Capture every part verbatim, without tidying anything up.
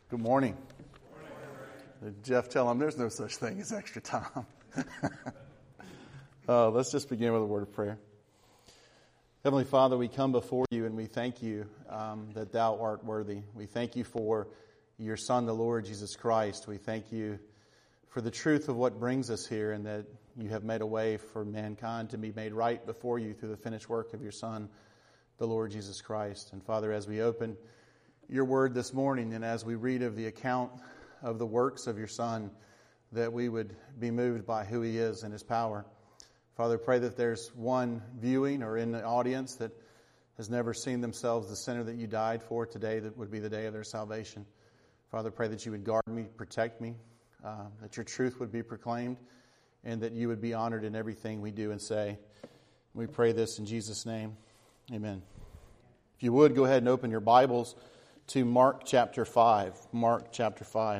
Good morning. Good morning. Jeff, tell him there's no such thing as extra time. uh, let's just begin with a word of prayer. Heavenly Father, we come before you and we thank you um, that thou art worthy. We thank you for your Son, the Lord Jesus Christ. We thank you for the truth of what brings us here and that you have made a way for mankind to be made right before you through the finished work of your Son, the Lord Jesus Christ. And Father, as we open your word this morning and as we read of the account of the works of your Son, that we would be moved by who he is and his power. Father, pray that there's one viewing or in the audience that has never seen themselves the sinner that you died for today, that would be the day of their salvation. Father, pray that you would guard me, protect me, uh, that your truth would be proclaimed, and that you would be honored in everything we do and say. We pray this in Jesus' name. Amen. If you would, go ahead and open your Bibles to Mark chapter five. Mark chapter five.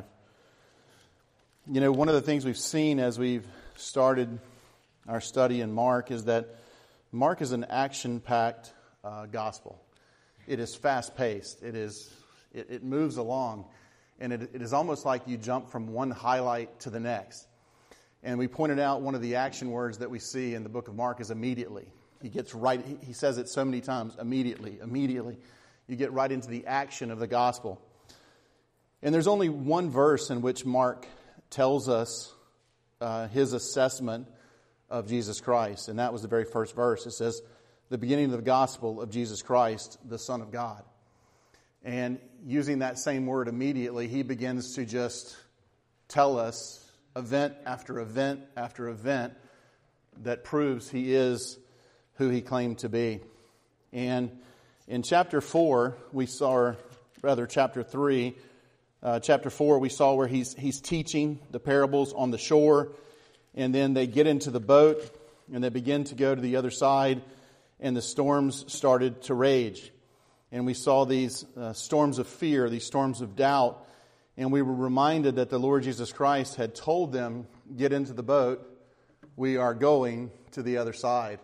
You know, one of the things we've seen as we've started our study in Mark is that Mark is an action-packed uh, gospel. It is fast-paced. It is. It, it moves along. And it, it is almost like you jump from one highlight to the next. And we pointed out one of the action words that we see in the book of Mark is immediately. He gets right, he, he says it so many times, immediately, immediately. You get right into the action of the gospel. And there's only one verse in which Mark tells us uh, his assessment of Jesus Christ. And that was the very first verse. It says, the beginning of the gospel of Jesus Christ, the Son of God. And using that same word immediately, he begins to just tell us event after event after event that proves he is who he claimed to be. And in chapter four, we saw, or rather chapter three, uh, chapter four, we saw where he's he's teaching the parables on the shore, and then they get into the boat, and they begin to go to the other side, and the storms started to rage. And we saw these uh, storms of fear, these storms of doubt, and we were reminded that the Lord Jesus Christ had told them, get into the boat, we are going to the other side.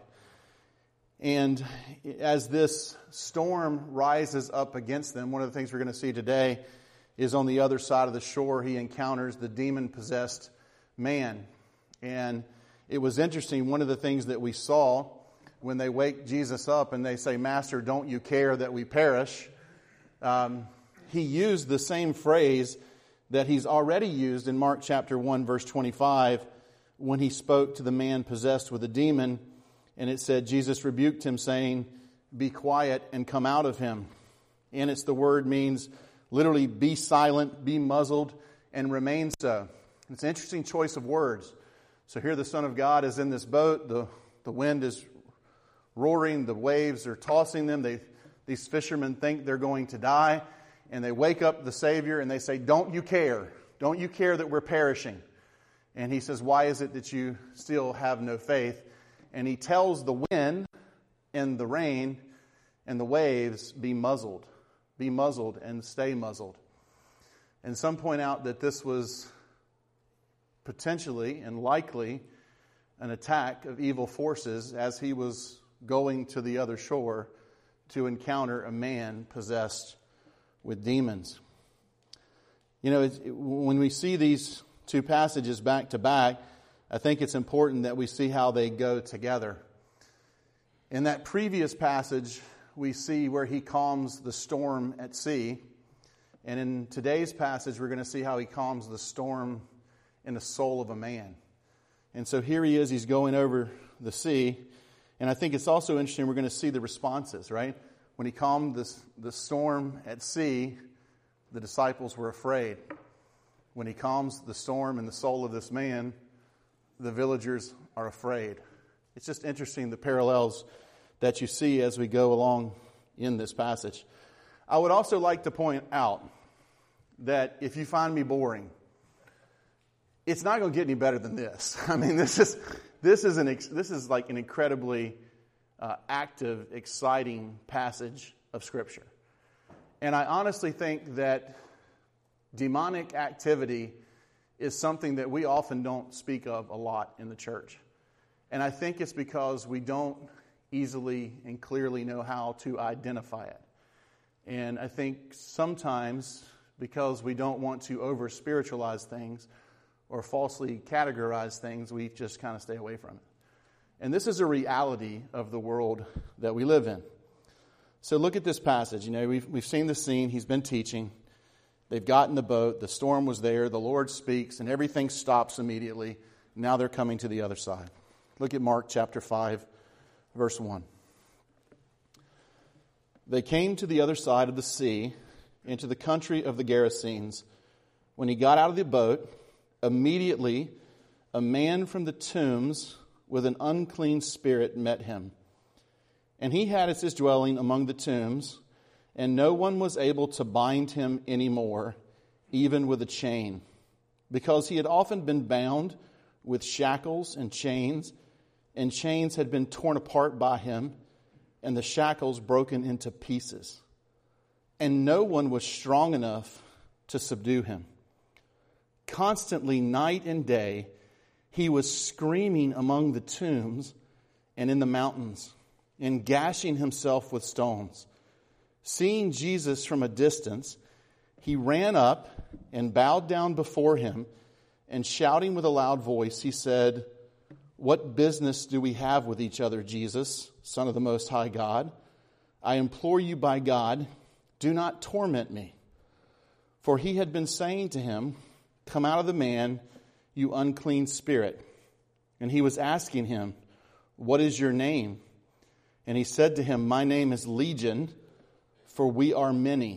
And as this storm rises up against them, one of the things we're going to see today is on the other side of the shore, he encounters the demon-possessed man. And it was interesting, one of the things that we saw when they wake Jesus up and they say, Master, don't you care that we perish? Um, he used the same phrase that he's already used in Mark chapter one, verse twenty-five, when he spoke to the man possessed with a demon. And it said, Jesus rebuked him, saying, be quiet and come out of him. And it's the word means literally be silent, be muzzled, and remain so. It's an interesting choice of words. So here the Son of God is in this boat. The, the wind is roaring. The waves are tossing them. They, these fishermen think they're going to die. And they wake up the Savior and they say, don't you care? Don't you care that we're perishing? And he says, why is it that you still have no faith? And he tells the wind and the rain and the waves, be muzzled. Be muzzled and stay muzzled. And some point out that this was potentially and likely an attack of evil forces as he was going to the other shore to encounter a man possessed with demons. You know, it, when we see these two passages back to back, I think it's important that we see how they go together. In that previous passage, we see where he calms the storm at sea. And in today's passage, we're going to see how he calms the storm in the soul of a man. And so here he is, he's going over the sea. And I think it's also interesting, we're going to see the responses, right? When he calmed this, the storm at sea, the disciples were afraid. When he calms the storm in the soul of this man, the villagers are afraid. It's just interesting the parallels that you see as we go along in this passage. I would also like to point out that if you find me boring, it's not going to get any better than this. I mean, this is this is an this is like an incredibly uh, active, exciting passage of Scripture, and I honestly think that demonic activity is something that we often don't speak of a lot in the church. And I think it's because we don't easily and clearly know how to identify it. And I think sometimes because we don't want to over-spiritualize things or falsely categorize things. We just kind of stay away from it. And this is a reality of the world that we live in. So look at this passage. You know, we've, we've seen the scene. He's been teaching. They've got in the boat. The storm was there. The Lord speaks, and everything stops immediately. Now they're coming to the other side. Look at Mark chapter five, verse one. They came to the other side of the sea, into the country of the Gerasenes. When he got out of the boat, immediately a man from the tombs with an unclean spirit met him. And he had as his dwelling among the tombs, and no one was able to bind him any more, even with a chain, because he had often been bound with shackles and chains, and chains had been torn apart by him, and the shackles broken into pieces. And no one was strong enough to subdue him. Constantly, night and day, he was screaming among the tombs and in the mountains, and gashing himself with stones. Seeing Jesus from a distance, he ran up and bowed down before him, and shouting with a loud voice, he said, "What business do we have with each other, Jesus, Son of the Most High God? I implore you by God, do not torment me." For he had been saying to him, "Come out of the man, you unclean spirit." And he was asking him, "What is your name?" And he said to him, "My name is Legion, for we are many."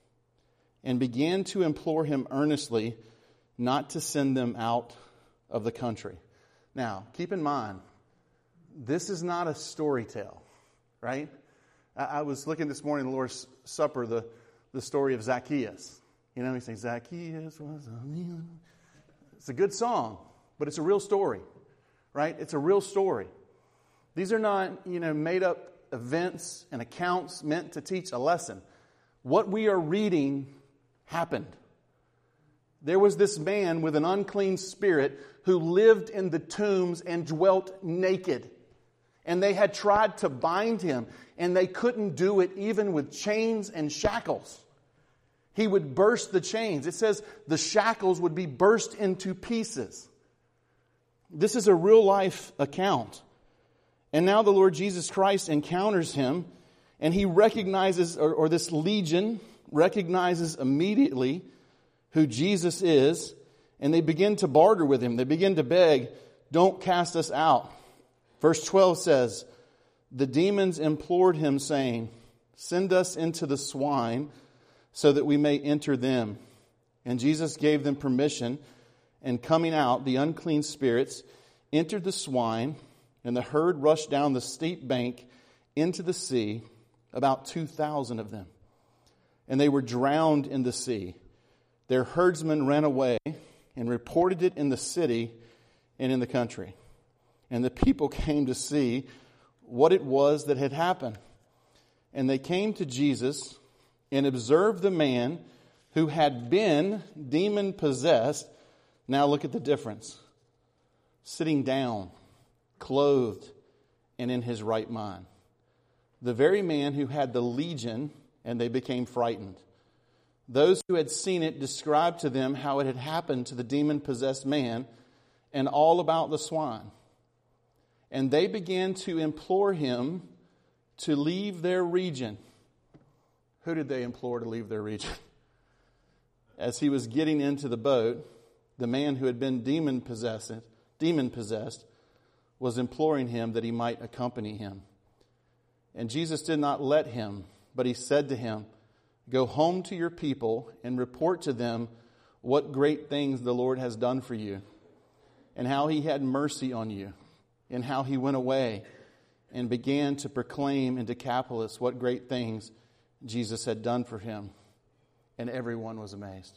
And began to implore him earnestly not to send them out of the country. Now, keep in mind, this is not a story tale, right? I, I was looking this morning in the Lord's Supper, the, the story of Zacchaeus. You know, he says, Zacchaeus was a man. It's a good song, but it's a real story, right? It's a real story. These are not, you know, made up events and accounts meant to teach a lesson. What we are reading happened. There was this man with an unclean spirit who lived in the tombs and dwelt naked. And they had tried to bind him, and they couldn't do it even with chains and shackles. He would burst the chains. It says the shackles would be burst into pieces. This is a real life account. And now the Lord Jesus Christ encounters him, and he recognizes, or, or this legion recognizes immediately who Jesus is, and they begin to barter with him. They begin to beg, "Don't cast us out." Verse twelve says, "The demons implored him, saying, 'Send us into the swine, so that we may enter them.' And Jesus gave them permission, and coming out, the unclean spirits entered the swine, and the herd rushed down the steep bank into the sea, about two thousand of them. And they were drowned in the sea. Their herdsmen ran away and reported it in the city and in the country. And the people came to see what it was that had happened. And they came to Jesus and observed the man who had been demon-possessed." Now look at the difference. "Sitting down, clothed, and in his right mind." The very man who had the legion, and they became frightened. Those who had seen it described to them how it had happened to the demon-possessed man and all about the swine. And they began to implore him to leave their region. Who did they implore to leave their region? As he was getting into the boat, the man who had been demon-possessed, demon-possessed was imploring him that he might accompany him. And Jesus did not let him, but he said to him, "Go home to your people and report to them what great things the Lord has done for you, and how he had mercy on you, and how he went away and began to proclaim in Decapolis what great things Jesus had done for him." And everyone was amazed.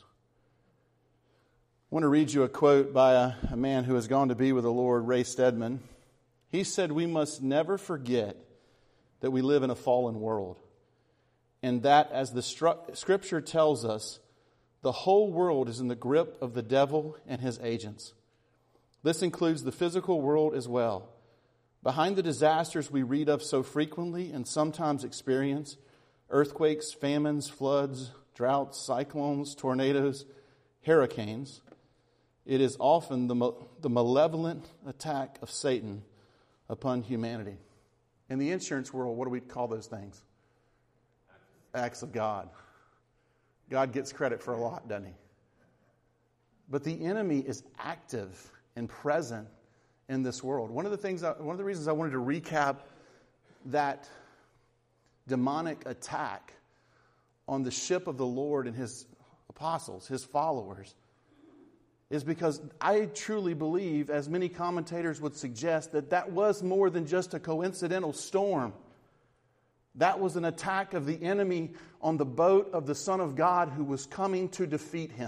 I want to read you a quote by a, a man who has gone to be with the Lord, Ray Stedman. He said, "We must never forget that we live in a fallen world, and that, as the stru- Scripture tells us, the whole world is in the grip of the devil and his agents. This includes the physical world as well. Behind the disasters we read of so frequently and sometimes experience, earthquakes, famines, floods, droughts, cyclones, tornadoes, hurricanes, it is often the, the malevolent attack of Satan upon humanity. In the insurance world, what do we call those things? Acts of God. God gets credit for a lot, doesn't he? But the enemy is active and present in this world. One of the things, I, one of the reasons I wanted to recap that demonic attack on the ship of the Lord and his apostles, his followers, is because I truly believe, as many commentators would suggest, that that was more than just a coincidental storm. That was an attack of the enemy on the boat of the Son of God who was coming to defeat him.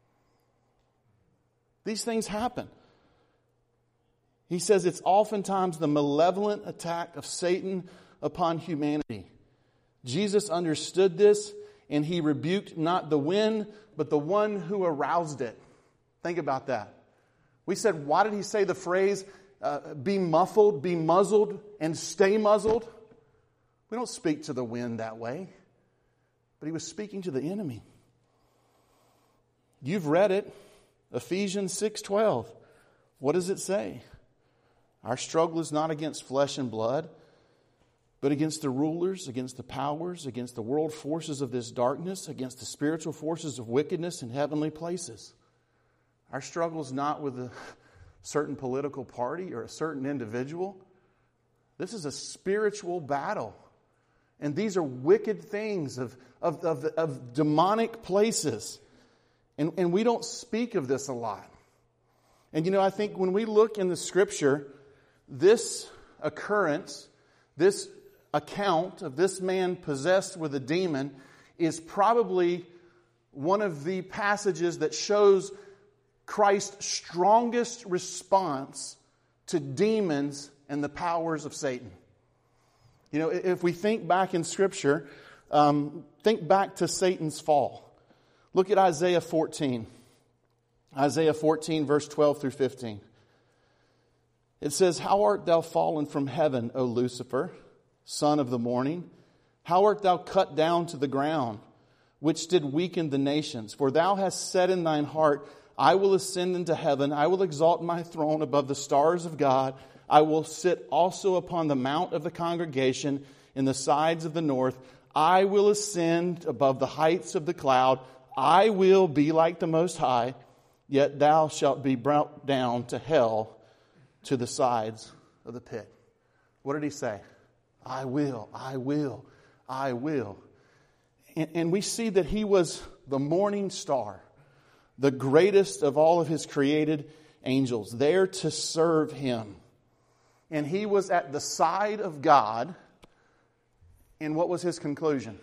These things happen. He says it's oftentimes the malevolent attack of Satan upon humanity. Jesus understood this, and he rebuked not the wind, but the one who aroused it. Think about that. We said, why did he say the phrase, uh, be muffled, be muzzled, and stay muzzled? We don't speak to the wind that way. But he was speaking to the enemy. You've read it. Ephesians six twelve. What does it say? Our struggle is not against flesh and blood, but against the rulers, against the powers, against the world forces of this darkness, against the spiritual forces of wickedness in heavenly places. Our struggle is not with a certain political party or a certain individual. This is a spiritual battle. And these are wicked things of, of, of, of demonic places. And, and we don't speak of this a lot. And you know, I think when we look in the Scripture, this occurrence, this account of this man possessed with a demon is probably one of the passages that shows Christ's strongest response to demons and the powers of Satan. You know, if we think back in Scripture, um, think back to Satan's fall. Look at Isaiah fourteen. Isaiah fourteen, verse twelve through fifteen. It says, how art thou fallen from heaven, O Lucifer, son of the morning? How art thou cut down to the ground, which did weaken the nations? For thou hast said in thine heart, I will ascend into heaven. I will exalt my throne above the stars of God. I will sit also upon the mount of the congregation in the sides of the north. I will ascend above the heights of the cloud. I will be like the Most High, yet thou shalt be brought down to hell, to the sides of the pit. What did he say? I will, I will, I will. And, and we see that he was the morning star, the greatest of all of his created angels, there to serve him. And he was at the side of God. And what was his conclusion?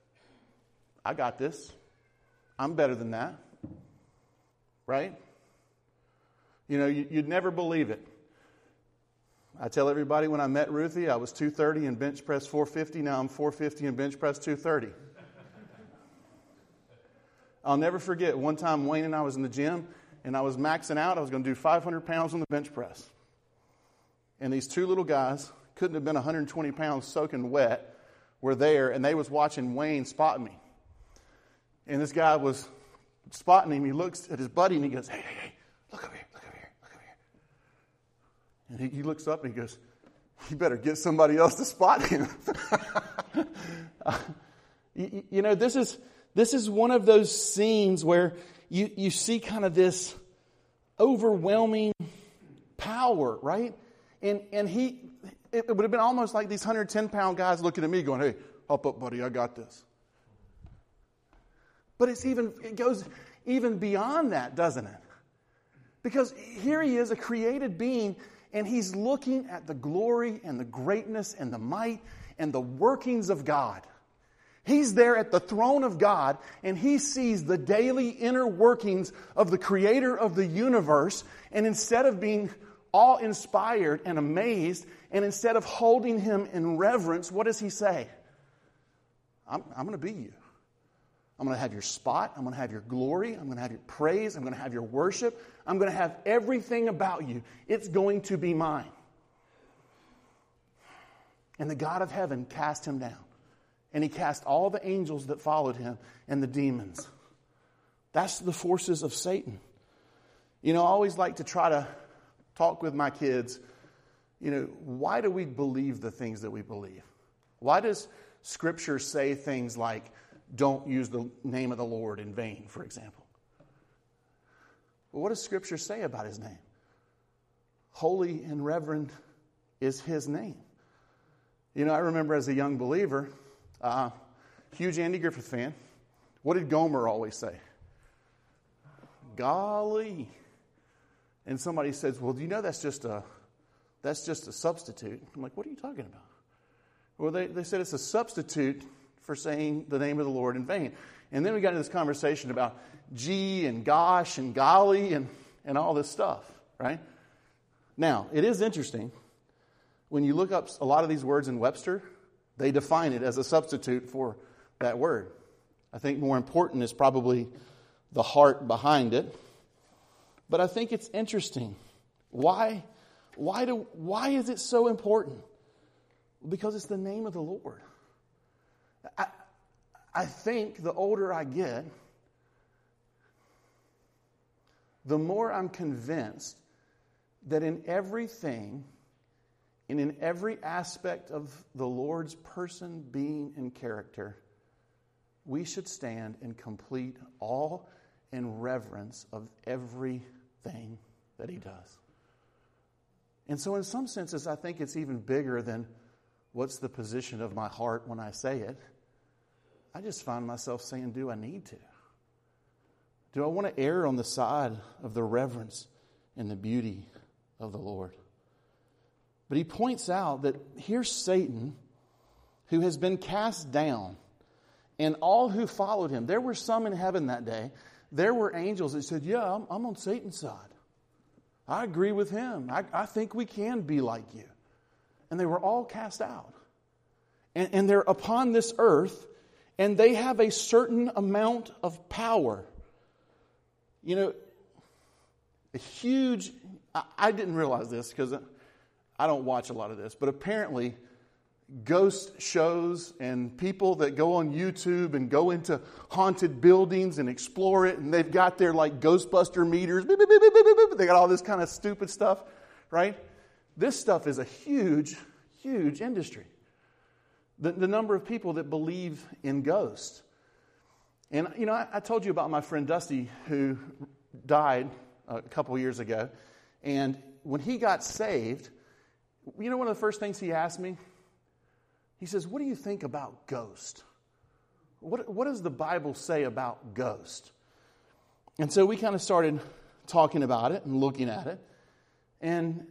I got this. I'm better than that. Right? You know, you'd never believe it. I tell everybody when I met Ruthie, I was two thirty and bench press four fifty. Now I'm four fifty and bench press two thirty. I'll never forget one time Wayne and I was in the gym and I was maxing out. I was going to do five hundred pounds on the bench press. And these two little guys, couldn't have been one hundred twenty pounds soaking wet, were there, and they was watching Wayne spot me. And this guy was spotting him. He looks at his buddy and he goes, hey, hey, hey, look over here, look over here, look over here. And he, he looks up and he goes, you better get somebody else to spot him. uh, you, you know, this is this is one of those scenes where you, you see kind of this overwhelming power, right? And and he, it would have been almost like these one hundred ten pound guys looking at me going, hey, hop up, buddy, I got this. But it's even, it goes even beyond that, doesn't it? Because here he is, a created being, and he's looking at the glory and the greatness and the might and the workings of God. He's there at the throne of God, and he sees the daily inner workings of the creator of the universe, and instead of being awe-inspired and amazed, and instead of holding him in reverence, what does he say? I'm, I'm going to be you. I'm going to have your spot. I'm going to have your glory. I'm going to have your praise. I'm going to have your worship. I'm going to have everything about you. It's going to be mine. And the God of heaven cast him down And he cast all the angels that followed him and the demons. That's the forces of Satan. You know, I always like to try to talk with my kids, you know, why do we believe the things that we believe? Why does Scripture say things like, don't use the name of the Lord in vain, for example? Well, what does Scripture say about his name? Holy and reverend is his name. You know, I remember as a young believer, uh, huge Andy Griffith fan, what did Gomer always say? Golly. And somebody says, well, do you know that's just a that's just a substitute? I'm like, what are you talking about? Well, they, they said it's a substitute for saying the name of the Lord in vain. And then we got into this conversation about gee and gosh and golly and, and all this stuff, right? Now, it is interesting. When you look up a lot of these words in Webster, they define it as a substitute for that word. I think more important is probably the heart behind it. But I think it's interesting. Why, why, do, why is it so important? Because it's the name of the Lord. I, I think the older I get, the more I'm convinced that in everything and in every aspect of the Lord's person, being, and character, we should stand in complete awe and reverence of everything that he does. And so in some senses, I think it's even bigger than what's the position of my heart when I say it. I just find myself saying, do I need to? Do I want to err on the side of the reverence and the beauty of the Lord? But he points out that here's Satan, who has been cast down, and all who followed him. There were some in heaven that day. There were angels that said, yeah, I'm, I'm on Satan's side. I agree with him. I, I think we can be like you. And they were all cast out. And, and they're upon this earth, and they have a certain amount of power. You know, a huge, I, I didn't realize this because I don't watch a lot of this, but apparently ghost shows and people that go on YouTube and go into haunted buildings and explore it, and they've got their like Ghostbuster meters, beep, beep, beep, beep, beep, beep. They got all this kind of stupid stuff, right? This stuff is a huge, huge industry. The, the number of people that believe in ghosts. And, you know, I, I told you about my friend Dusty who died a couple years ago. And when he got saved, you know one of the first things he asked me? He says, what do you think about ghosts? What, what does the Bible say about ghosts? And so we kind of started talking about it and looking at it. And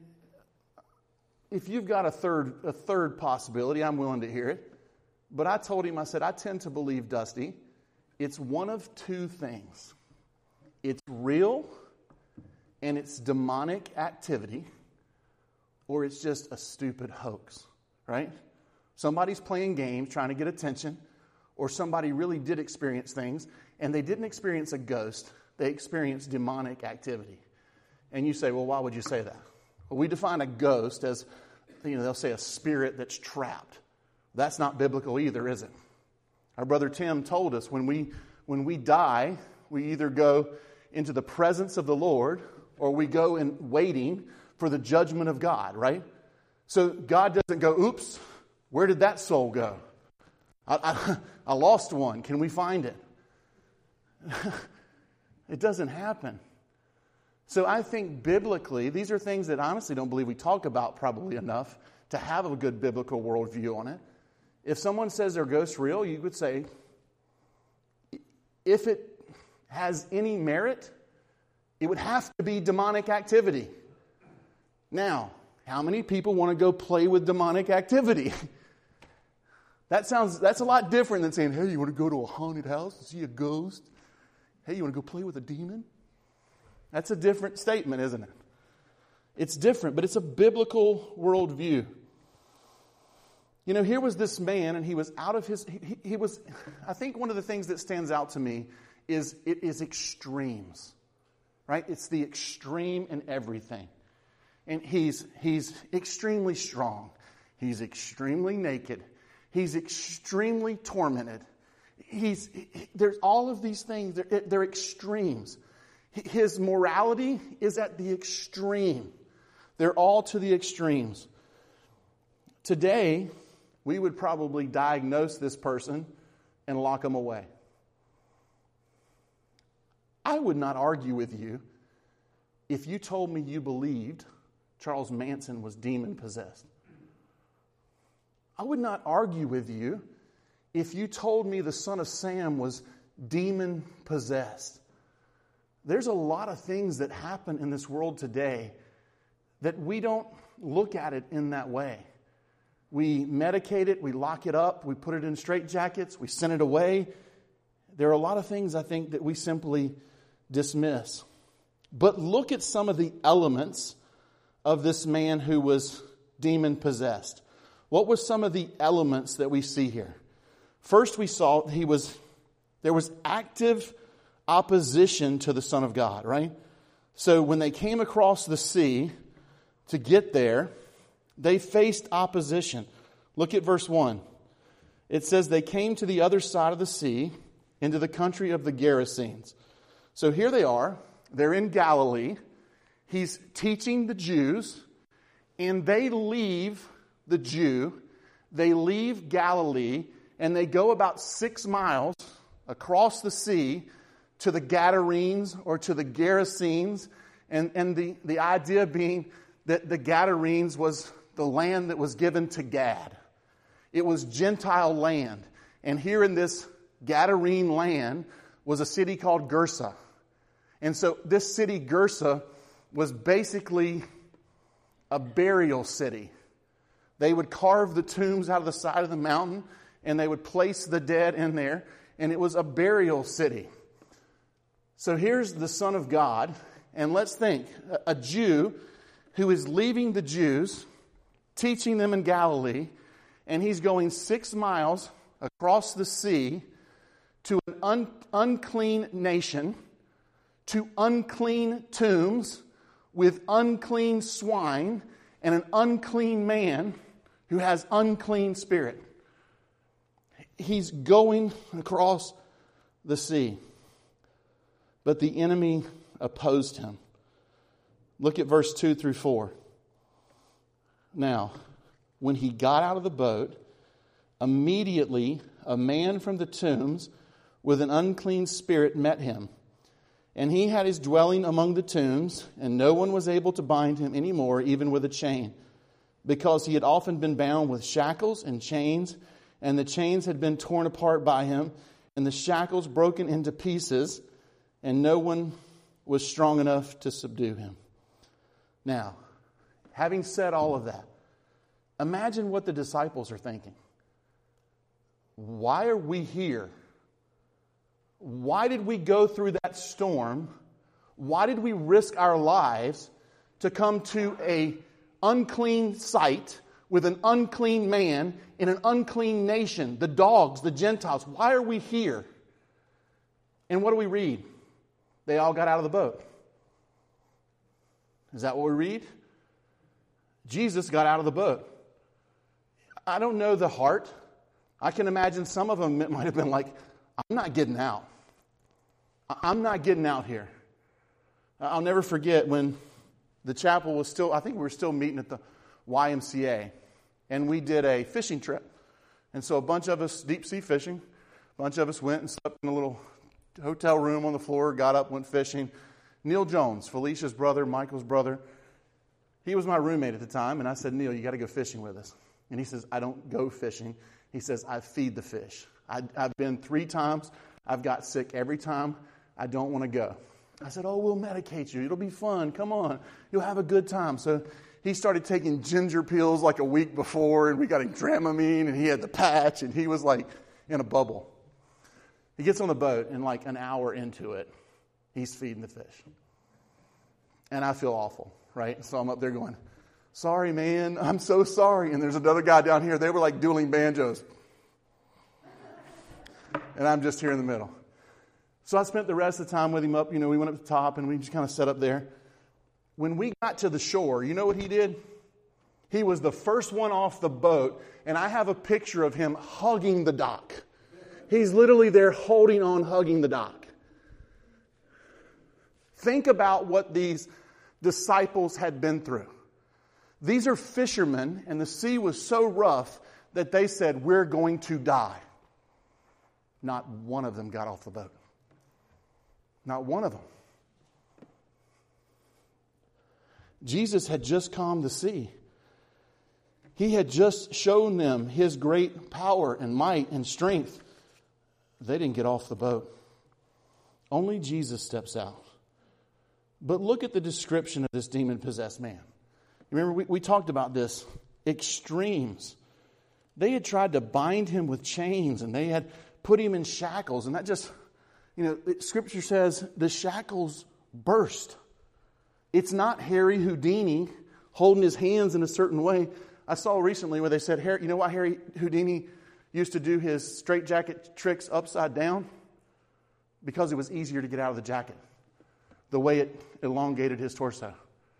if you've got a third a third possibility, I'm willing to hear it. But I told him, I said, I tend to believe, Dusty, it's one of two things. It's real and it's demonic activity, or it's just a stupid hoax, right? Somebody's playing games, trying to get attention, or somebody really did experience things, and they didn't experience a ghost, they experienced demonic activity. And you say, well, why would you say that? Well, we define a ghost as, you know, they'll say a spirit that's trapped. That's not biblical either, is it? Our brother Tim told us when we when we die, we either go into the presence of the Lord or we go in waiting for the judgment of God, right? So God doesn't go, oops, where did that soul go? I, I, I lost one. Can we find it? It doesn't happen. So I think biblically, these are things that I honestly don't believe we talk about probably enough to have a good biblical worldview on it. If someone says their ghost's real, you would say, if it has any merit, it would have to be demonic activity. Now, how many people want to go play with demonic activity? That sounds, that's a lot different than saying, hey, you want to go to a haunted house and see a ghost? Hey, you want to go play with a demon? That's a different statement, isn't it? It's different, but it's a biblical worldview. You know, here was this man, and he was out of his, he, he was, I think one of the things that stands out to me is it is extremes, right? It's the extreme in everything. And he's, he's extremely strong. He's extremely naked. He's extremely tormented. He's there's all of these things. They're, they're extremes. His morality is at the extreme. They're all to the extremes. Today, we would probably diagnose this person and lock them away. I would not argue with you if you told me you believed Charles Manson was demon-possessed. I would not argue with you if you told me the son of Sam was demon-possessed. There's a lot of things that happen in this world today that we don't look at it in that way. We medicate it, we lock it up, we put it in straitjackets, we send it away. There are a lot of things, I think, that we simply dismiss. But look at some of the elements of this man who was demon-possessed. What were some of the elements that we see here? First, we saw he was there was active opposition to the Son of God, right? So when they came across the sea to get there, they faced opposition. Look at verse one. It says they came to the other side of the sea, into the country of the Gerasenes. So here they are. They're in Galilee. He's teaching the Jews, and they leave the Jew. They leave Galilee, and they go about six miles across the sea to the Gadarenes or to the Gerasenes. And, and the, the idea being that the Gadarenes was the land that was given to Gad. It was Gentile land. And here in this Gadarene land was a city called Gersa. And so this city, Gersa, was basically a burial city. They would carve the tombs out of the side of the mountain, and they would place the dead in there, and it was a burial city. So here's the Son of God, and let's think, a Jew who is leaving the Jews, teaching them in Galilee, and he's going six miles across the sea to an un- unclean nation, to unclean tombs with unclean swine and an unclean man who has unclean spirit. He's going across the sea. But the enemy opposed him. Look at verse two through four. Now, when he got out of the boat, immediately a man from the tombs with an unclean spirit met him. And he had his dwelling among the tombs, and no one was able to bind him any more, even with a chain, because he had often been bound with shackles and chains, and the chains had been torn apart by him, and the shackles broken into pieces, and no one was strong enough to subdue him. Now, having said all of that, imagine what the disciples are thinking. Why are we here? Why did we go through that storm? Why did we risk our lives to come to an unclean site with an unclean man in an unclean nation? The dogs, the Gentiles. Why are we here? And what do we read? They all got out of the boat. Is that what we read? Jesus got out of the boat. I don't know the heart. I can imagine some of them might have been like, I'm not getting out. I'm not getting out here. I'll never forget when the chapel was still, I think we were still meeting at the Y M C A. And we did a fishing trip. And so a bunch of us, deep sea fishing, a bunch of us went and slept in a little hotel room on the floor, got up, went fishing. Neil Jones, Felicia's brother, Michael's brother, he was my roommate at the time. And I said, Neil, you got to go fishing with us. And he says, I don't go fishing. He says, I feed the fish. I, I've been three times. I've got sick every time. I don't want to go. I said, oh, we'll medicate you. It'll be fun. Come on. You'll have a good time. So he started taking ginger pills like a week before, and we got him Dramamine, and he had the patch, and he was like in a bubble. He gets on the boat, and like an hour into it, he's feeding the fish. And I feel awful, right? So I'm up there going, sorry, man. I'm so sorry. And there's another guy down here. They were like dueling banjos. And I'm just here in the middle. So I spent the rest of the time with him up. You know, we went up to the top and we just kind of sat up there. When we got to the shore, you know what he did? He was the first one off the boat, and I have a picture of him hugging the dock. He's literally there holding on, hugging the dock. Think about what these disciples had been through. These are fishermen, and the sea was so rough that they said, we're going to die. Not one of them got off the boat. Not one of them. Jesus had just calmed the sea. He had just shown them His great power and might and strength. They didn't get off the boat. Only Jesus steps out. But look at the description of this demon-possessed man. Remember, we, we talked about this. Extremes. They had tried to bind him with chains, and they had put him in shackles. And that just, you know, Scripture says the shackles burst. It's not Harry Houdini holding his hands in a certain way. I saw recently where they said, you know why Harry Houdini used to do his straitjacket tricks upside down? Because it was easier to get out of the jacket. The way it elongated his torso.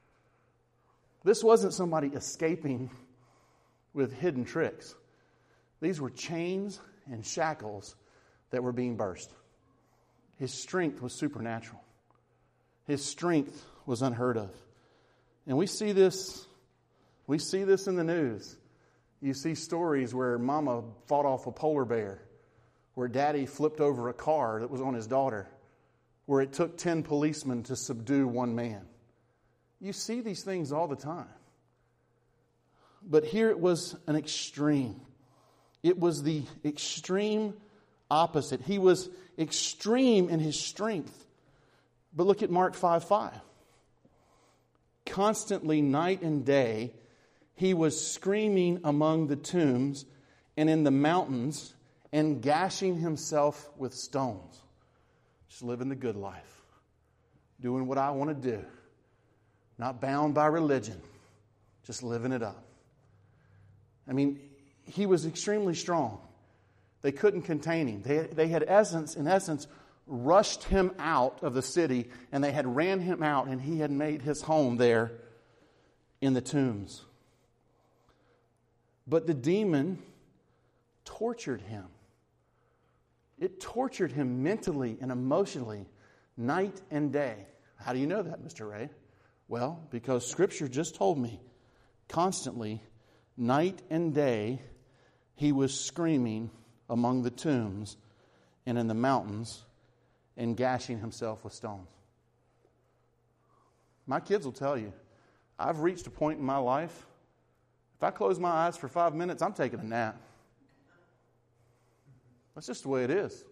This wasn't somebody escaping with hidden tricks. These were chains and shackles that were being burst. His strength was supernatural. His strength was unheard of. And we see this, we see this in the news. You see stories where mama fought off a polar bear, where daddy flipped over a car that was on his daughter, where it took ten policemen to subdue one man. You see these things all the time. But here it was an extreme. It was the extreme opposite. He was extreme in his strength. But look at Mark five five. Constantly, night and day, he was screaming among the tombs and in the mountains and gashing himself with stones. Just living the good life. Doing what I want to do. Not bound by religion. Just living it up. I mean, he was extremely strong. They couldn't contain him. They, they had essence, in essence, rushed him out of the city, and they had ran him out, and he had made his home there in the tombs. But the demon tortured him. It tortured him mentally and emotionally, night and day. How do you know that, Mister Ray? Well, because Scripture just told me, constantly, night and day, he was screaming among the tombs and in the mountains and gashing himself with stones. My kids will tell you, I've reached a point in my life, if I close my eyes for five minutes, I'm taking a nap. That's just the way it is.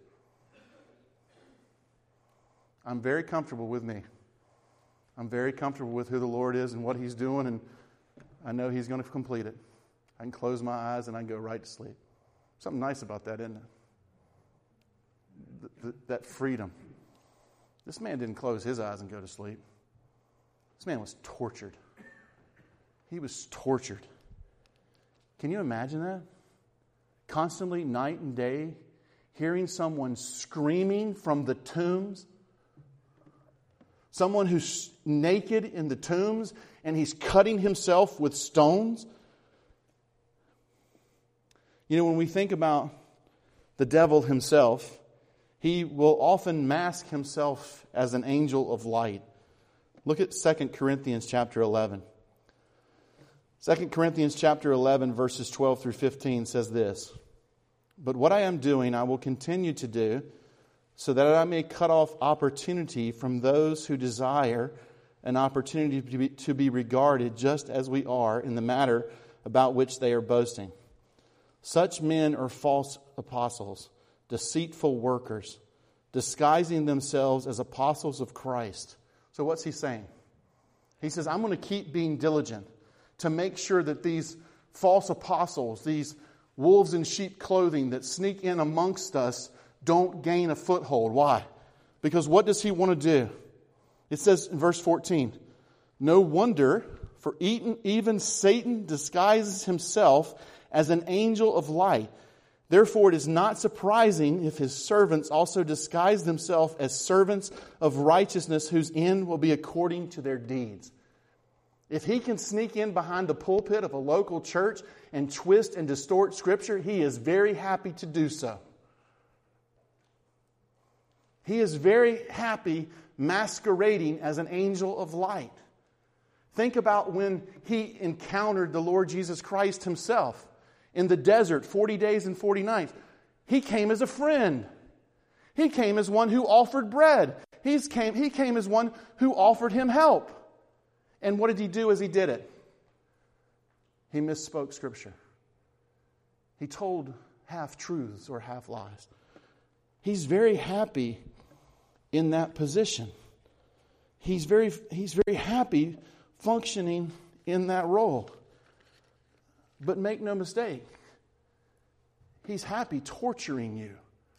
I'm very comfortable with me. I'm very comfortable with who the Lord is and what He's doing, and I know He's going to complete it. I can close my eyes and I can go right to sleep. Something nice about that, isn't it? Th- th- that freedom. This man didn't close his eyes and go to sleep. This man was tortured. He was tortured. Can you imagine that? Constantly, night and day, hearing someone screaming from the tombs. Someone who's naked in the tombs and he's cutting himself with stones. You know, when we think about the devil himself, he will often mask himself as an angel of light. Look at Second Corinthians chapter eleven. Second Corinthians chapter eleven, verses twelve through fifteen says this. But what I am doing, I will continue to do, so that I may cut off opportunity from those who desire an opportunity to be, to be regarded just as we are in the matter about which they are boasting. Such men are false apostles, deceitful workers, disguising themselves as apostles of Christ. So what's he saying? He says, I'm going to keep being diligent to make sure that these false apostles, these wolves in sheep clothing that sneak in amongst us, don't gain a foothold. Why? Because what does he want to do? It says in verse fourteen, no wonder, for even Satan disguises himself as an angel of light. Therefore it is not surprising if his servants also disguise themselves as servants of righteousness, whose end will be according to their deeds. If he can sneak in behind the pulpit of a local church and twist and distort Scripture, he is very happy to do so. He is very happy masquerading as an angel of light. Think about when he encountered the Lord Jesus Christ himself in the desert, forty days and forty nights. He came as a friend. He came as one who offered bread. He's came, he came as one who offered him help. And what did he do as he did it? He misspoke Scripture. He told half-truths or half-lies. He's very happy in that position. He's very, he's very happy functioning in that role. But make no mistake, he's happy torturing you.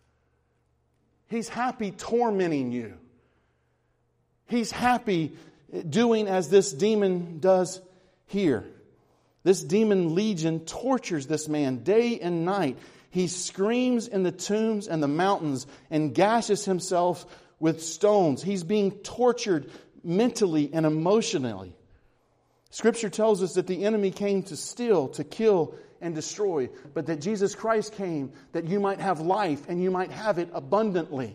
He's happy tormenting you. He's happy doing as this demon does here. This demon legion tortures this man day and night. He screams in the tombs and the mountains and gashes himself with stones. He's being tortured mentally and emotionally. Scripture tells us that the enemy came to steal, to kill, and destroy, but that Jesus Christ came that you might have life and you might have it abundantly.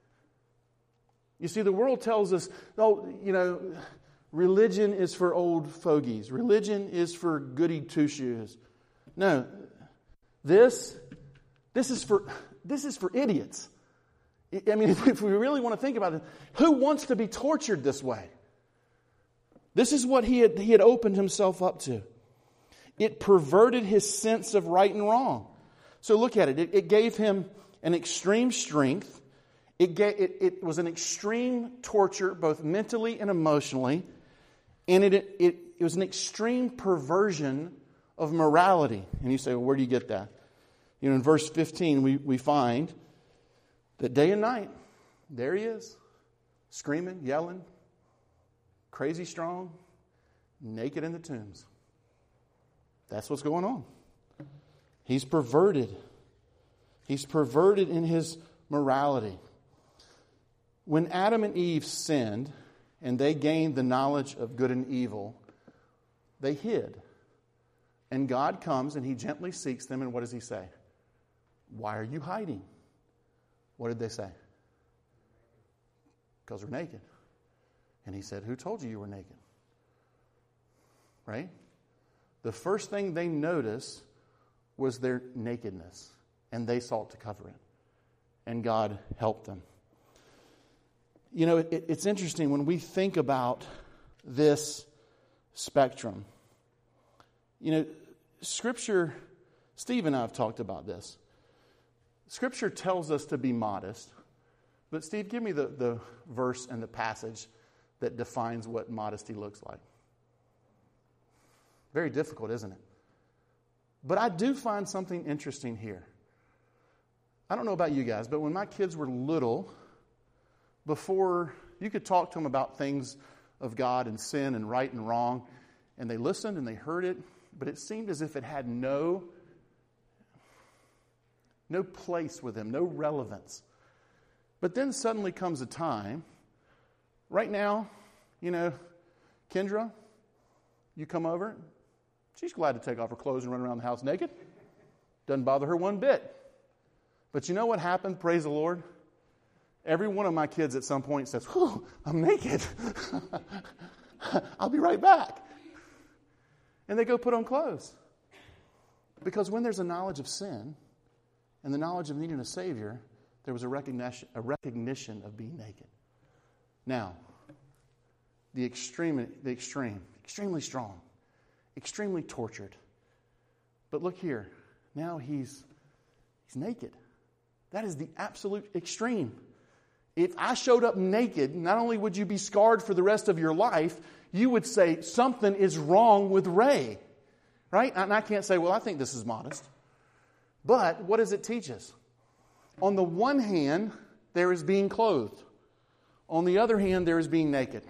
You see, the world tells us, oh, you know, religion is for old fogies. Religion is for goody two-shoes. No, this, this is for this is for idiots. I mean, if we really want to think about it, who wants to be tortured this way? This is what he had, he had opened himself up to. It perverted his sense of right and wrong. So look at it. It, it gave him an extreme strength. It, gave, it, it was an extreme torture, both mentally and emotionally. And it, it, it was an extreme perversion of morality. And you say, well, where do you get that? You know, in verse fifteen, we, we find that day and night, there he is, screaming, yelling, crazy strong, naked in the tombs. That's what's going on. He's perverted. He's perverted in his morality. When Adam and Eve sinned and they gained the knowledge of good and evil, they hid. And God comes and he gently seeks them, and what does he say? Why are you hiding? What did they say? Because we're naked. And he said, who told you you were naked? Right? The first thing they noticed was their nakedness, and they sought to cover it. And God helped them. You know, it, it's interesting when we think about this spectrum. You know, Scripture, Steve and I have talked about this. Scripture tells us to be modest. But Steve, give me the, the verse and the passage that defines what modesty looks like. Very difficult, isn't it? But I do find something interesting here. I don't know about you guys, but when my kids were little, before you could talk to them about things of God and sin and right and wrong, and they listened and they heard it, but it seemed as if it had no, no place with them, no relevance. But then suddenly comes a time, right now, you know, Kendra, you come over, she's glad to take off her clothes and run around the house naked. Doesn't bother her one bit. But you know what happened? Praise the Lord. Every one of my kids at some point says, whew, I'm naked. I'll be right back. And they go put on clothes. Because when there's a knowledge of sin and the knowledge of needing a Savior, there was a recognition, a recognition of being naked. Now, the extreme, the extreme, extremely strong, extremely tortured. But look here. Now he's he's naked. That is the absolute extreme. If I showed up naked, not only would you be scarred for the rest of your life, you would say, something is wrong with Ray. Right? And I can't say, well, I think this is modest. But what does it teach us? On the one hand, there is being clothed. On the other hand, there is being naked.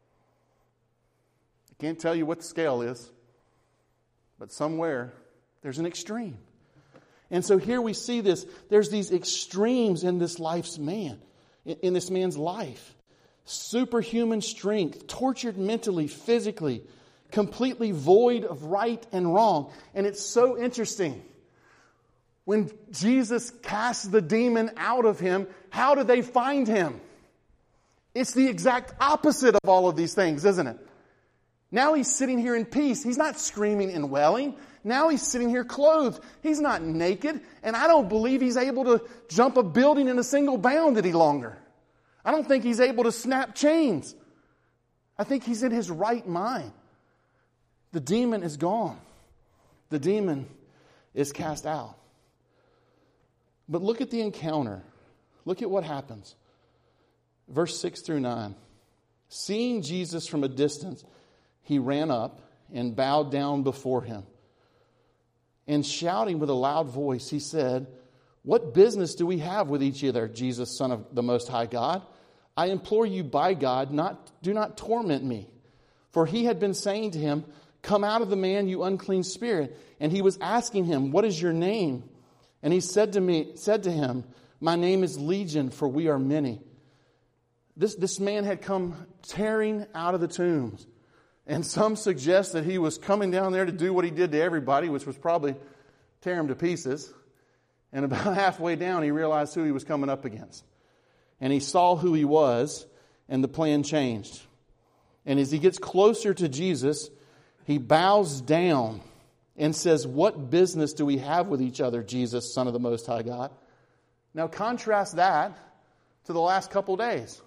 I can't tell you what the scale is, but somewhere there's an extreme. And so here we see this. There's these extremes in this life's man, in this man's life. Superhuman strength, tortured mentally, physically, completely void of right and wrong. And it's so interesting. When Jesus casts the demon out of him, how do they find him? It's the exact opposite of all of these things, isn't it? Now he's sitting here in peace. He's not screaming and wailing. Now he's sitting here clothed. He's not naked. And I don't believe he's able to jump a building in a single bound any longer. I don't think he's able to snap chains. I think he's in his right mind. The demon is gone. The demon is cast out. But look at the encounter. Look at what happens. Verse six through nine. Seeing Jesus from a distance, he ran up and bowed down before him. And shouting with a loud voice, he said, "What business do we have with each other, Jesus, Son of the Most High God? I implore you by God, not do not torment me." For he had been saying to him, "Come out of the man, you unclean spirit." And he was asking him, "What is your name?" And he said to me, said to him, "My name is Legion, for we are many." This, this man had come tearing out of the tombs. And some suggest that he was coming down there to do what he did to everybody, which was probably tear him to pieces. And about halfway down, he realized who he was coming up against. And he saw who he was, and the plan changed. And as he gets closer to Jesus, he bows down and says, "What business do we have with each other, Jesus, Son of the Most High God?" Now contrast that to the last couple days.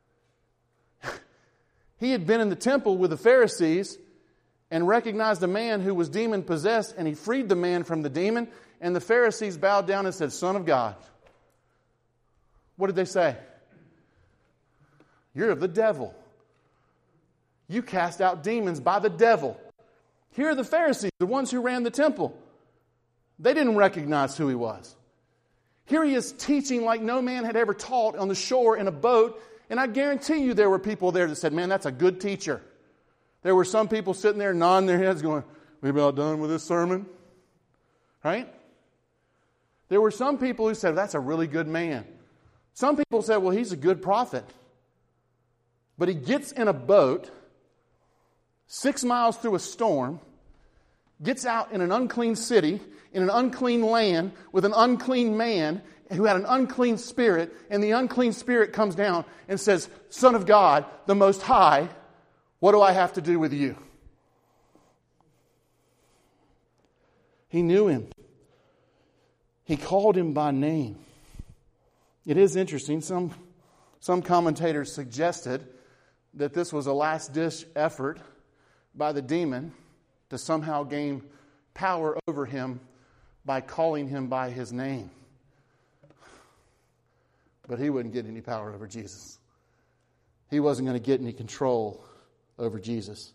He had been in the temple with the Pharisees and recognized a man who was demon-possessed, and he freed the man from the demon, and the Pharisees bowed down and said, "Son of God." What did they say? "You're of the devil. You cast out demons by the devil." Here are the Pharisees, the ones who ran the temple. They didn't recognize who he was. Here he is teaching like no man had ever taught on the shore in a boat. And I guarantee you there were people there that said, "Man, that's a good teacher." There were some people sitting there nodding their heads going, "We about done with this sermon?" Right? There were some people who said, "That's a really good man." Some people said, "Well, he's a good prophet." But he gets in a boat, six miles through a storm, gets out in an unclean city, in an unclean land, with an unclean man who had an unclean spirit, and the unclean spirit comes down and says, "Son of God, the Most High, what do I have to do with you?" He knew him. He called him by name. It is interesting. Some, some commentators suggested that this was a last-ditch effort by the demon to somehow gain power over him by calling him by his name. But he wouldn't get any power over Jesus. He wasn't going to get any control over Jesus.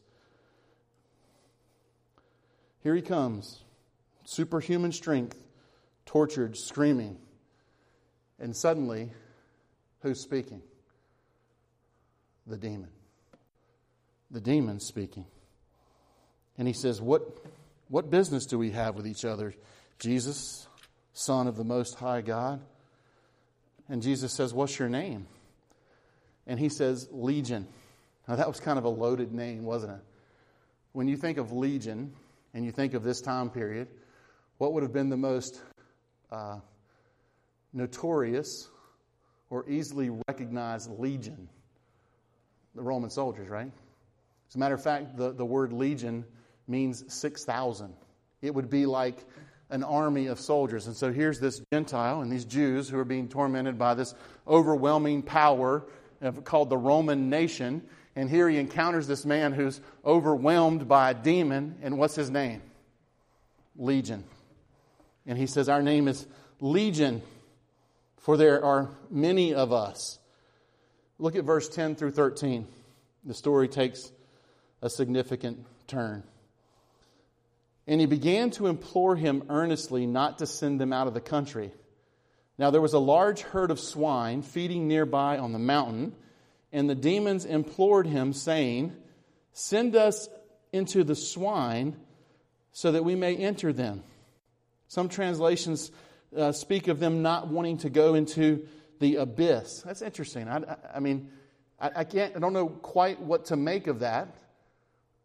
Here he comes. Superhuman strength, tortured, screaming. And suddenly, who's speaking? The demon. The demon's speaking. And he says, what, what business do we have with each other, Jesus, Son of the Most High God? And Jesus says, "What's your name?" And he says, "Legion." Now that was kind of a loaded name, wasn't it? When you think of Legion, and you think of this time period, what would have been the most uh, notorious or easily recognized legion? The Roman soldiers, right? As a matter of fact, the, the word legion means six thousand. It would be like an army of soldiers. And so here's this Gentile and these Jews who are being tormented by this overwhelming power called the Roman nation. And here he encounters this man who's overwhelmed by a demon. And what's his name? Legion. And he says, "Our name is Legion, for there are many of us." Look at verse ten through thirteen. The story takes a significant turn. "And he began to implore him earnestly not to send them out of the country. Now there was a large herd of swine feeding nearby on the mountain, and the demons implored him, saying, 'Send us into the swine so that we may enter them.'" Some translations uh, speak of them not wanting to go into the abyss. That's interesting. I, I, I mean, I, I can't. I don't know quite what to make of that.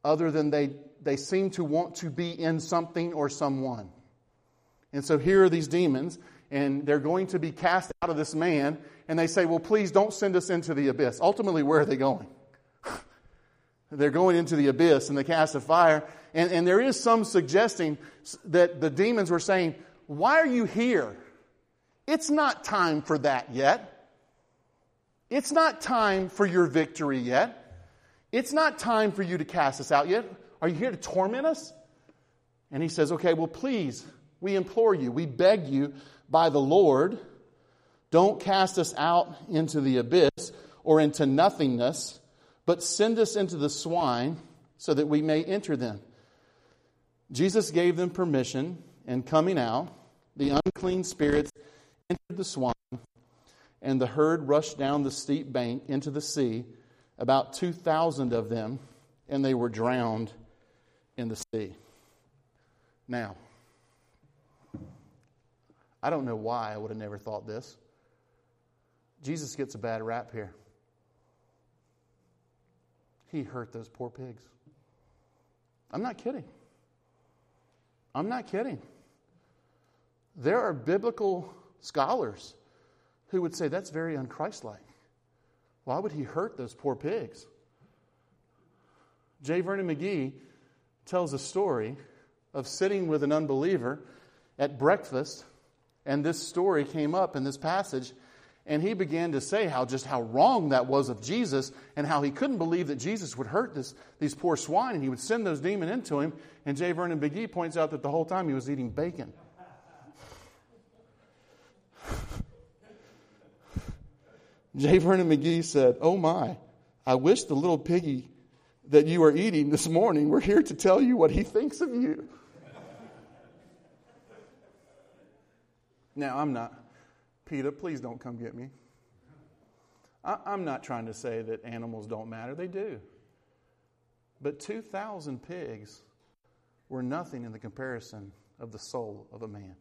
other than they, they seem to want to be in something or someone. And so here are these demons, and they're going to be cast out of this man, and they say, well, please don't send us into the abyss. Ultimately, where are they going? They're going into the abyss in the cast of fire. And, and there is some suggesting that the demons were saying, why are you here? It's not time for that yet. It's not time for your victory yet. It's not time for you to cast us out yet. Are you here to torment us? And he says, okay, well, please, we implore you, we beg you by the Lord, don't cast us out into the abyss or into nothingness, but send us into the swine so that we may enter them. Jesus gave them permission, and coming out, the unclean spirits entered the swine, and the herd rushed down the steep bank into the sea, about two thousand of them, and they were drowned in the sea. Now, I don't know why I would have never thought this. Jesus gets a bad rap here. He hurt those poor pigs. I'm not kidding. I'm not kidding. There are biblical scholars who would say that's very unchristlike. Why would he hurt those poor pigs? J. Vernon McGee tells a story of sitting with an unbeliever at breakfast, and this story came up in this passage, and he began to say how just how wrong that was of Jesus, and how he couldn't believe that Jesus would hurt this, these poor swine, and he would send those demons into him. And J. Vernon McGee points out that the whole time he was eating bacon. J. Vernon McGee said, oh my, I wish the little piggy that you are eating this morning were here to tell you what he thinks of you. Now, I'm not, PETA, please don't come get me. I, I'm not trying to say that animals don't matter. They do. But two thousand pigs were nothing in the comparison of the soul of a man.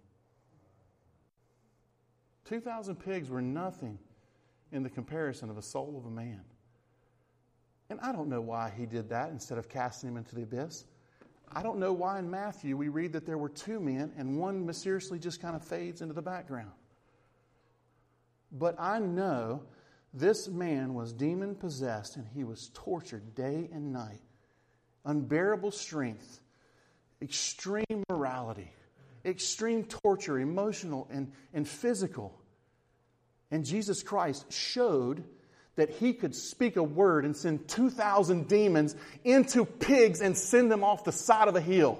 two thousand pigs were nothing in the comparison of the soul of a man. And I don't know why he did that instead of casting him into the abyss. I don't know why in Matthew we read that there were two men and one mysteriously just kind of fades into the background. But I know this man was demon possessed and he was tortured day and night. Unbearable strength, extreme morality, extreme torture, emotional and, and physical. And Jesus Christ showed that he could speak a word and send two thousand demons into pigs and send them off the side of a hill.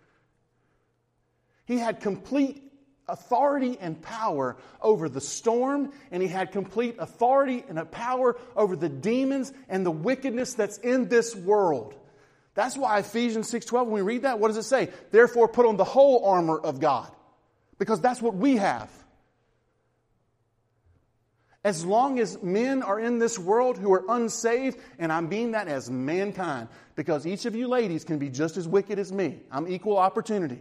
He had complete authority and power over the storm, and he had complete authority and a power over the demons and the wickedness that's in this world. That's why Ephesians six twelve, when we read that, what does it say? Therefore put on the whole armor of God. Because that's what we have. As long as men are in this world who are unsaved, and I mean that as mankind, because each of you ladies can be just as wicked as me. I'm equal opportunity.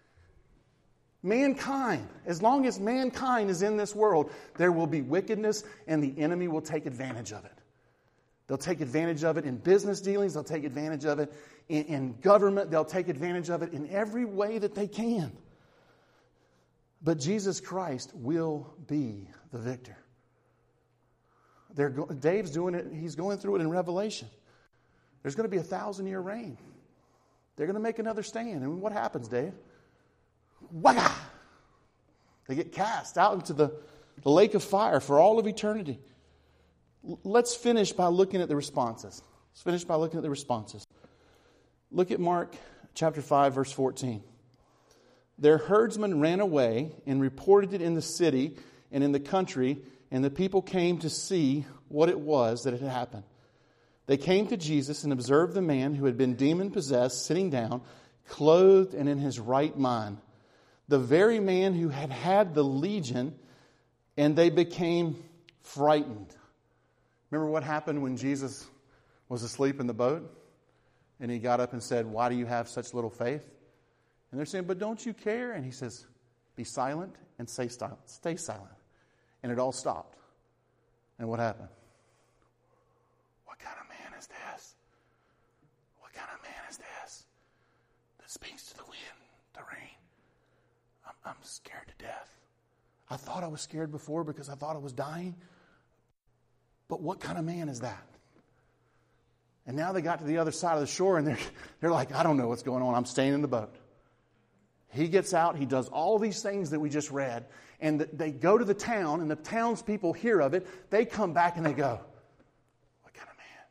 Mankind, as long as mankind is in this world, there will be wickedness and the enemy will take advantage of it. They'll take advantage of it in business dealings. They'll take advantage of it in, in government. They'll take advantage of it in every way that they can. But Jesus Christ will be the victor. They're go- Dave's doing it. He's going through it in Revelation. There's going to be a thousand-year reign. They're going to make another stand. And what happens, Dave? Wagga! They get cast out into the, the lake of fire for all of eternity. L- let's finish by looking at the responses. Let's finish by looking at the responses. Look at Mark chapter five, verse fourteen. Their herdsmen ran away and reported it in the city and in the country, and the people came to see what it was that had happened. They came to Jesus and observed the man who had been demon-possessed sitting down, clothed and in his right mind. The very man who had had the legion, and they became frightened. Remember what happened when Jesus was asleep in the boat? And he got up and said, why do you have such little faith? And they're saying, but don't you care? And he says, be silent and stay silent. Stay silent. And it all stopped. And what happened? What kind of man is this? What what kind of man is this that speaks to the wind, the rain? I'm, I'm scared to death. I thought I was scared before because I thought I was dying. But what kind of man is that? And now they got to the other side of the shore and they're, they're like, I don't know what's going on. I'm staying in the boat. He gets out. He does all these things that we just read. And they go to the town and the townspeople hear of it. They come back and they go, what kind of man?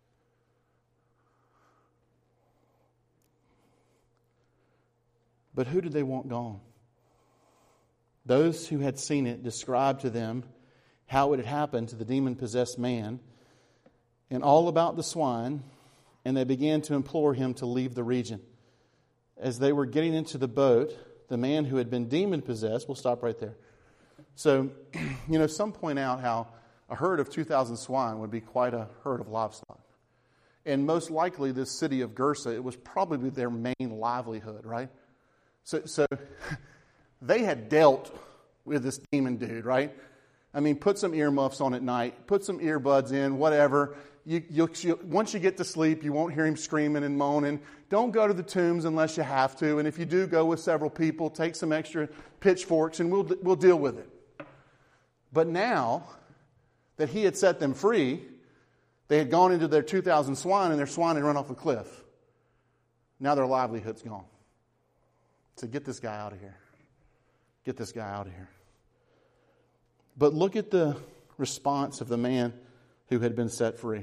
But who did they want gone? Those who had seen it described to them how it had happened to the demon-possessed man and all about the swine, and they began to implore him to leave the region. As they were getting into the boat, the man who had been demon-possessed, we'll stop right there. So, you know, some point out how a herd of two thousand swine would be quite a herd of livestock. And most likely this city of Gersa, it was probably their main livelihood, right? So, so they had dealt with this demon dude, right? I mean, put some earmuffs on at night, put some earbuds in, whatever. You, you, you, once you get to sleep, you won't hear him screaming and moaning. Don't go to the tombs unless you have to. And if you do, go with several people. Take some extra pitchforks and we'll, we'll deal with it. But now that he had set them free, they had gone into their two thousand swine and their swine had run off a cliff. Now their livelihood's gone. So get this guy out of here. Get this guy out of here. But look at the response of the man who had been set free.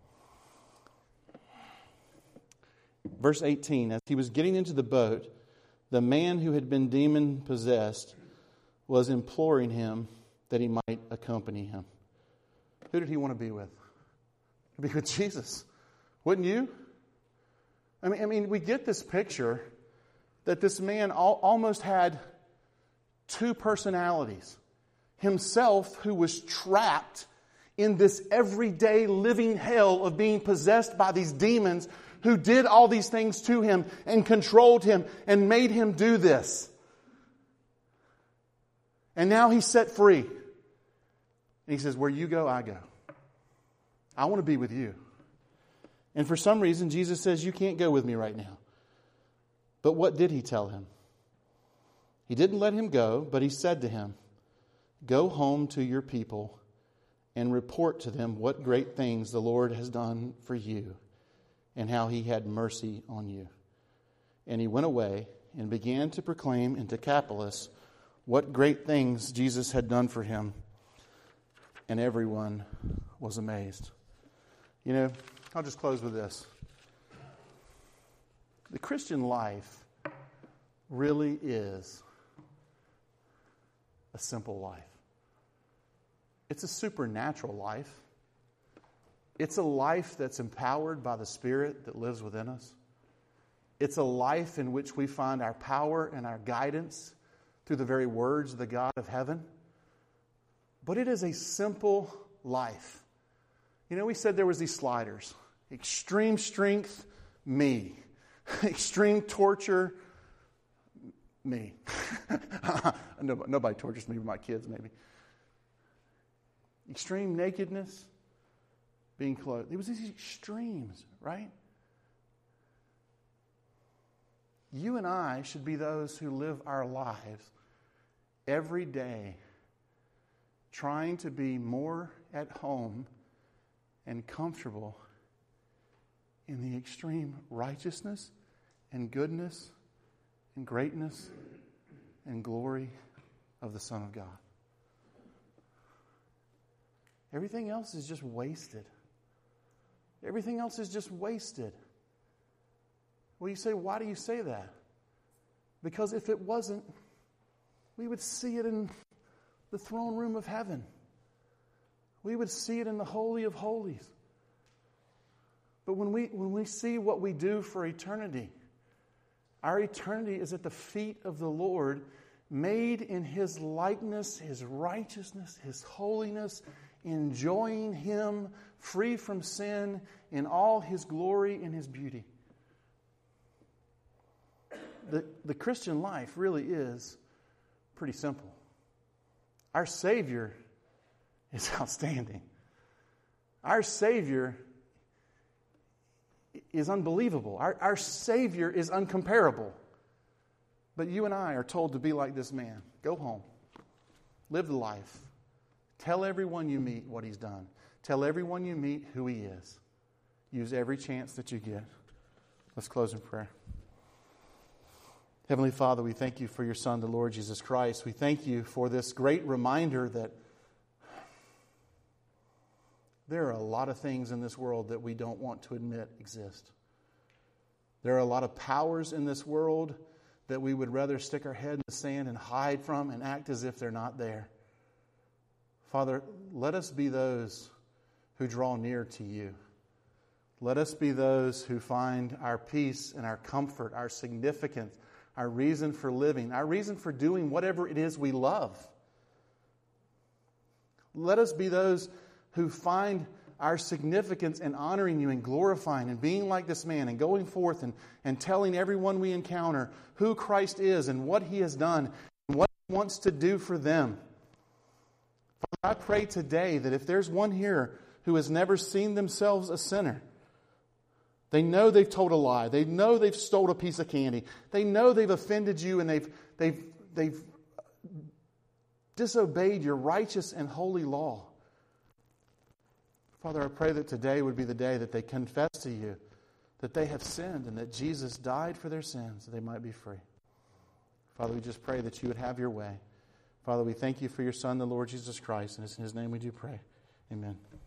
Verse eighteen, as he was getting into the boat, the man who had been demon-possessed was imploring him that he might accompany him. Who did he want to be with? Be with Jesus. Wouldn't you? I mean, I mean, we get this picture that this man al- almost had two personalities. Himself, who was trapped in this everyday living hell of being possessed by these demons who did all these things to him and controlled him and made him do this. And now he's set free. And he says, where you go, I go. I want to be with you. And for some reason, Jesus says, you can't go with me right now. But what did he tell him? He didn't let him go, but he said to him, go home to your people and report to them what great things the Lord has done for you and how he had mercy on you. And he went away and began to proclaim in Decapolis what great things Jesus had done for him. And everyone was amazed. You know, I'll just close with this. The Christian life really is a simple life. It's a supernatural life. It's a life that's empowered by the Spirit that lives within us. It's a life in which we find our power and our guidance through the very words of the God of heaven. But it is a simple life. You know, we said there was these sliders. Extreme strength, me. Extreme torture, me. nobody, nobody tortures me but my kids, maybe. Extreme nakedness, being clothed. It was these extremes, right? You and I should be those who live our lives every day trying to be more at home and comfortable in the extreme righteousness and goodness and greatness and glory of the Son of God. Everything else is just wasted. Everything else is just wasted. Well, you say, why do you say that? Because if it wasn't, we would see it in the throne room of heaven. We would see it in the Holy of Holies. But when we when we see what we do for eternity, our eternity is at the feet of the Lord, made in His likeness, His righteousness, His holiness, enjoying Him, free from sin, in all His glory and His beauty. The, the Christian life really is pretty simple. Our Savior is outstanding. Our Savior is unbelievable. Our, our Savior is uncomparable. But you and I are told to be like this man. Go home. Live the life. Tell everyone you meet what He's done. Tell everyone you meet who He is. Use every chance that you get. Let's close in prayer. Heavenly Father, we thank You for Your Son, the Lord Jesus Christ. We thank You for this great reminder that there are a lot of things in this world that we don't want to admit exist. There are a lot of powers in this world that we would rather stick our head in the sand and hide from and act as if they're not there. Father, let us be those who draw near to You. Let us be those who find our peace and our comfort, our significance, our reason for living, our reason for doing whatever it is we love. Let us be those who find our significance in honoring You and glorifying and being like this man and going forth and, and telling everyone we encounter who Christ is and what He has done and what He wants to do for them. Father, I pray today that if there's one here who has never seen themselves a sinner, they know they've told a lie, they know they've stole a piece of candy, they know they've offended You and they've they've they've disobeyed Your righteous and holy law. Father, I pray that today would be the day that they confess to You that they have sinned and that Jesus died for their sins so they might be free. Father, we just pray that You would have Your way. Father, we thank You for Your Son, the Lord Jesus Christ, and it's in His name we do pray. Amen.